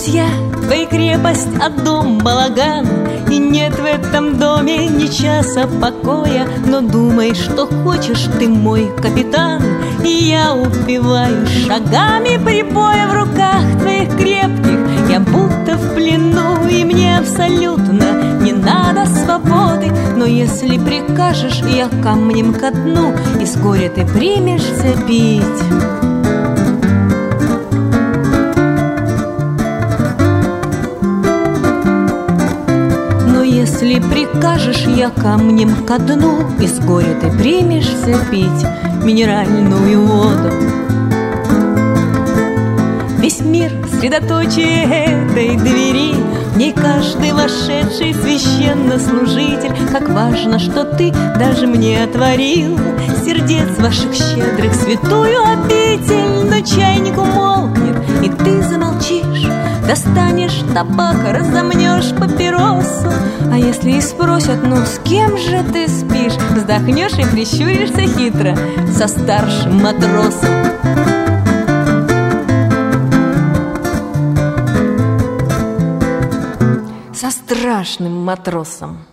друзья, твоя крепость, а дом балаган. И нет в этом доме ни часа покоя, но думай, что хочешь, ты мой капитан. И я упиваюсь шагами прибоя в руках твоих крепких. Я будто в плену, и мне абсолютно не надо свободы. Но если прикажешь, я камнем ко дну, и вскоре ты примешься пить. Если прикажешь, я камнем ко дну, и вскоре ты примешься пить минеральную воду. Весь мир — средоточие этой двери, в ней каждый вошедший священнослужитель. Как важно, что ты даже мне отворил сердец ваших щедрых святую обитель. Но чайник умолкнет, и ты замолчишь, достанешь табак, разомнешь папиросу. А если и спросят, ну с кем же ты спишь, вздохнешь и прищуришься хитро со старшим матросом. Со страшным матросом.